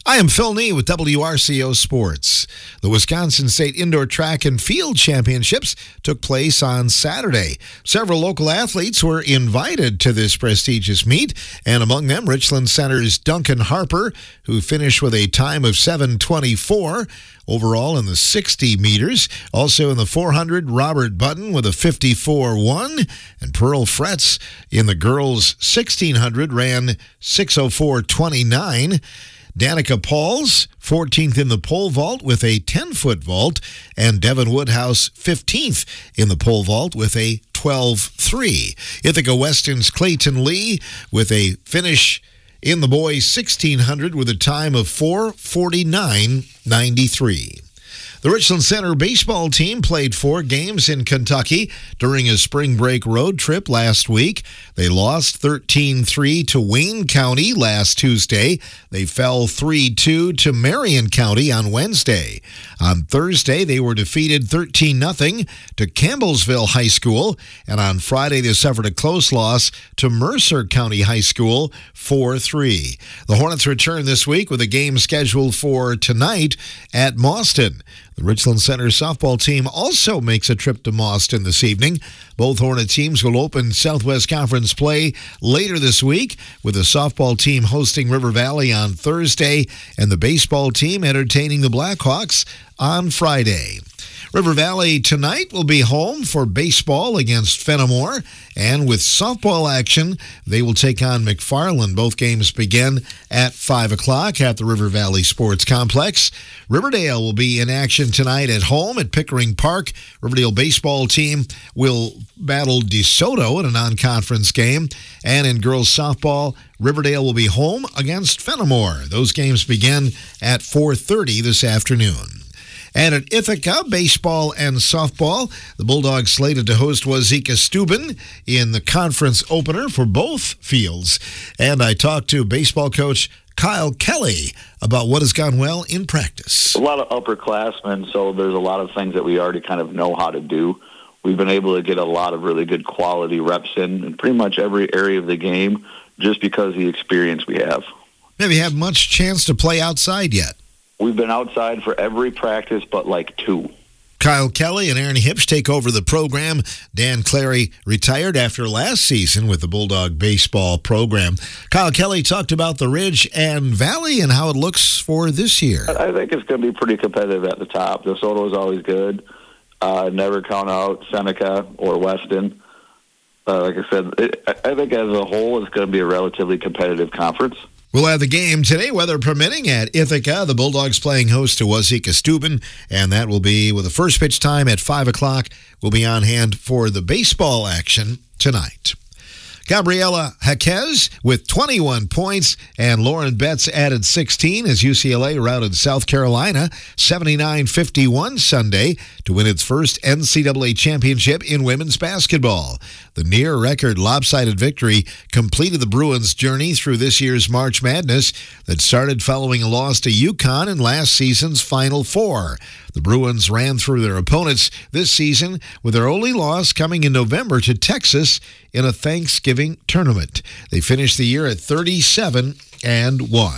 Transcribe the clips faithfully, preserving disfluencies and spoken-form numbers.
I am Phil Nee with W R C O Sports. The Wisconsin State Indoor Track and Field Championships took place on Saturday. Several local athletes were invited to this prestigious meet, and among them Richland Center's Duncan Harper, who finished with a time of seven twenty-four overall in the sixty meters. Also in the four hundred, Robert Button with a fifty-four one, and Pearl Fretz in the girls sixteen hundred ran six oh four twenty-nine. Danica Pauls, fourteenth in the pole vault with a ten-foot vault, and Devin Woodhouse, fifteenth in the pole vault with a twelve three. Ithaca Weston's Clayton Lee with a finish in the boys sixteen hundred with a time of four forty-nine ninety-three. The Richland Center baseball team played four games in Kentucky during a spring break road trip last week. They lost thirteen three to Wayne County last Tuesday. They fell three two to Marion County on Wednesday. On Thursday, they were defeated thirteen nothing to Campbellsville High School. And on Friday, they suffered a close loss to Mercer County High School four three. The Hornets return this week with a game scheduled for tonight at Mauston. The Richland Center softball team also makes a trip to Mauston this evening. Both Hornet teams will open Southwest Conference play later this week, with the softball team hosting River Valley on Thursday and the baseball team entertaining the Blackhawks on Friday. River Valley tonight will be home for baseball against Fenimore, and with softball action, they will take on McFarland. Both games begin at five o'clock at the River Valley Sports Complex. Riverdale will be in action tonight at home at Pickering Park. Riverdale baseball team will battle DeSoto in a non-conference game, and in girls softball, Riverdale will be home against Fenimore. Those games begin at four thirty this afternoon. And at Ithaca, baseball and softball, the Bulldogs slated to host Wazeeka Steuben in the conference opener for both fields. And I talked to baseball coach Kyle Kelly about what has gone well in practice. A lot of upperclassmen, so there's a lot of things that we already kind of know how to do. We've been able to get a lot of really good quality reps in, in pretty much every area of the game just because of the experience we have. Have you had much chance to play outside yet? We've been outside for every practice but like two. Kyle Kelly and Aaron Hipsch take over the program. Dan Clary retired after last season with the Bulldog baseball program. Kyle Kelly talked about the Ridge and Valley and how it looks for this year. I think it's going to be pretty competitive at the top. DeSoto is always good. Uh, never count out Seneca or Weston. Uh, like I said, it, I think as a whole it's going to be a relatively competitive conference. We'll have the game today, weather permitting, at Ithaca. The Bulldogs playing host to Wazeeka Steuben, and that will be with the first pitch time at five o'clock. We'll be on hand for the baseball action tonight. Gabriela Jaquez with twenty-one points, and Lauren Betts added sixteen as U C L A routed South Carolina seventy-nine fifty-one Sunday to win its first N C double A championship in women's basketball. The near-record lopsided victory completed the Bruins' journey through this year's March Madness that started following a loss to UConn in last season's Final Four. The Bruins ran through their opponents this season, with their only loss coming in November to Texas in a Thanksgiving tournament. They finished the year at thirty-seven and one.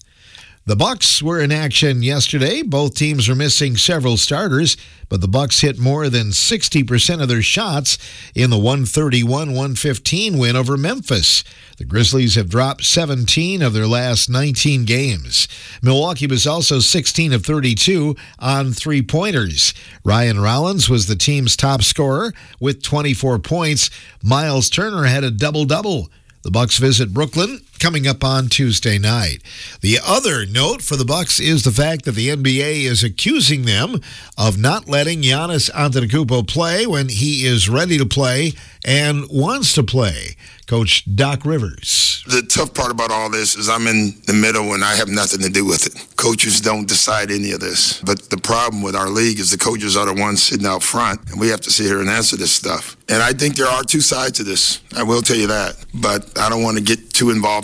The Bucks were in action yesterday. Both teams are missing several starters, but the Bucks hit more than sixty percent of their shots in the one thirty-one one fifteen win over Memphis. The Grizzlies have dropped seventeen of their last nineteen games. Milwaukee was also sixteen of thirty-two on three-pointers. Ryan Rollins was the team's top scorer with twenty-four points. Miles Turner had a double-double. The Bucks visit Brooklyn coming up on Tuesday night. The other note for the Bucks is the fact that the N B A is accusing them of not letting Giannis Antetokounmpo play when he is ready to play and wants to play. Coach Doc Rivers. The tough part about all this is I'm in the middle and I have nothing to do with it. Coaches don't decide any of this. But the problem with our league is the coaches are the ones sitting out front, and we have to sit here and answer this stuff. And I think there are two sides to this. I will tell you that. But I don't want to get too involved in it.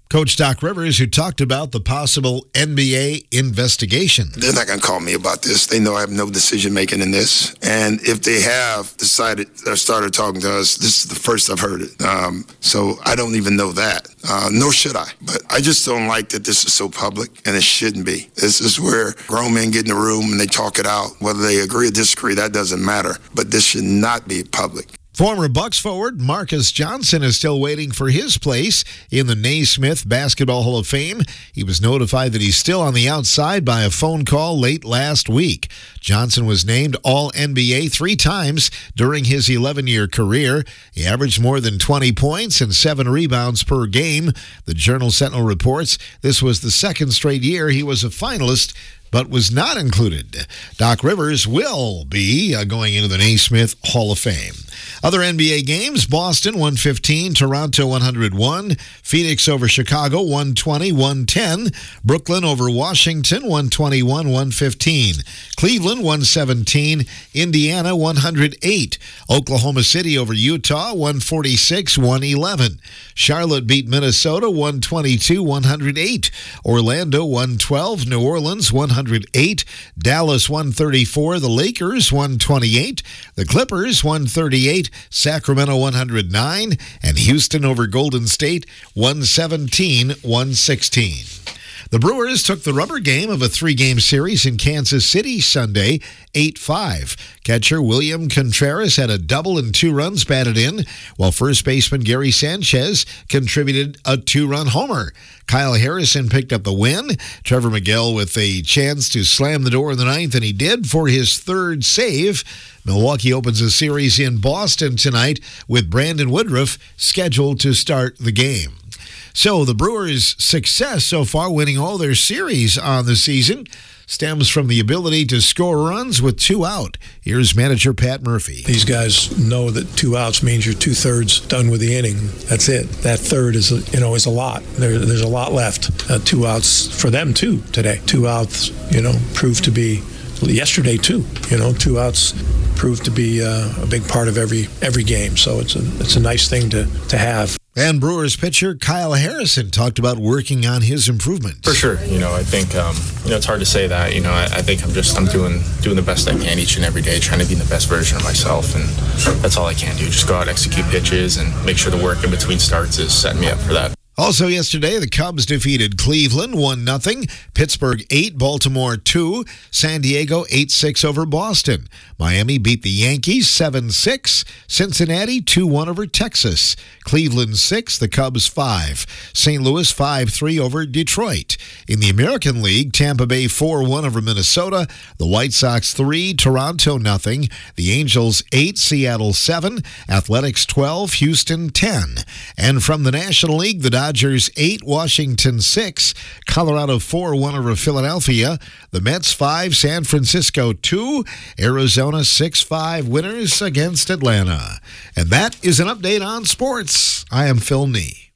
Coach Doc Rivers, who talked about the possible N B A investigation. They're not going to call me about this. They know I have no decision making in this. And if they have decided or started talking to us, this is the first I've heard it. Um, so I don't even know that, uh, nor should I. But I just don't like that this is so public, and it shouldn't be. This is where grown men get in the room and they talk it out. Whether they agree or disagree, that doesn't matter. But this should not be public. Former Bucks forward Marcus Johnson is still waiting for his place in the Naismith Basketball Hall of Fame. He was notified that he's still on the outside by a phone call late last week. Johnson was named All N B A three times during his eleven-year career. He averaged more than twenty points and seven rebounds per game. The Journal-Sentinel reports this was the second straight year he was a finalist but was not included. Doc Rivers will be uh, going into the Naismith Hall of Fame. Other N B A games, Boston one fifteen, Toronto one oh one, Phoenix over Chicago one twenty, one ten, Brooklyn over Washington one twenty-one, one fifteen, Cleveland one seventeen, Indiana one oh eight, Oklahoma City over Utah one forty-six, one eleven, Charlotte beat Minnesota one twenty-two, one oh eight, Orlando one twelve, New Orleans one oh eight, Dallas one thirty-four, the Lakers one twenty-eight, the Clippers one thirty-eight, Sacramento one oh nine, and Houston over Golden State one seventeen, one sixteen. The Brewers took the rubber game of a three-game series in Kansas City Sunday, eight five. Catcher William Contreras had a double and two runs batted in, while first baseman Gary Sanchez contributed a two-run homer. Kyle Harrison picked up the win. Trevor Miguel with a chance to slam the door in the ninth, and he did for his third save. Milwaukee opens a series in Boston tonight with Brandon Woodruff scheduled to start the game. So the Brewers' success so far, winning all their series on the season, stems from the ability to score runs with two out. Here's manager Pat Murphy. These guys know that two outs means you're two-thirds done with the inning. That's it. That third is, you know, is a lot. There, there's a lot left. Uh, two outs for them, too, today. Two outs, you know, proved to be, yesterday, too. You know, two outs proved to be uh, a big part of every every game. So it's a, it's a nice thing to, to have. And Brewers pitcher Kyle Harrison talked about working on his improvement. For sure, you know, I think um, you know it's hard to say that. You know, I, I think I'm just I'm doing doing the best I can each and every day, trying to be the best version of myself, and that's all I can do. Just go out, execute pitches, and make sure the work in between starts is setting me up for that. Also yesterday, the Cubs defeated Cleveland one nothing, Pittsburgh eight, Baltimore two, San Diego eight six over Boston. Miami beat the Yankees seven six, Cincinnati two one over Texas, Cleveland six, the Cubs five, Saint Louis five three over Detroit. In the American League, Tampa Bay four one over Minnesota, the White Sox three, Toronto nothing, the Angels eight, Seattle seven, Athletics twelve, Houston ten. And from the National League, the Dodgers eight, Washington six, Colorado four one over Philadelphia, the Mets five, San Francisco two, Arizona six five winners against Atlanta. And that is an update on sports. I am Phil Nee.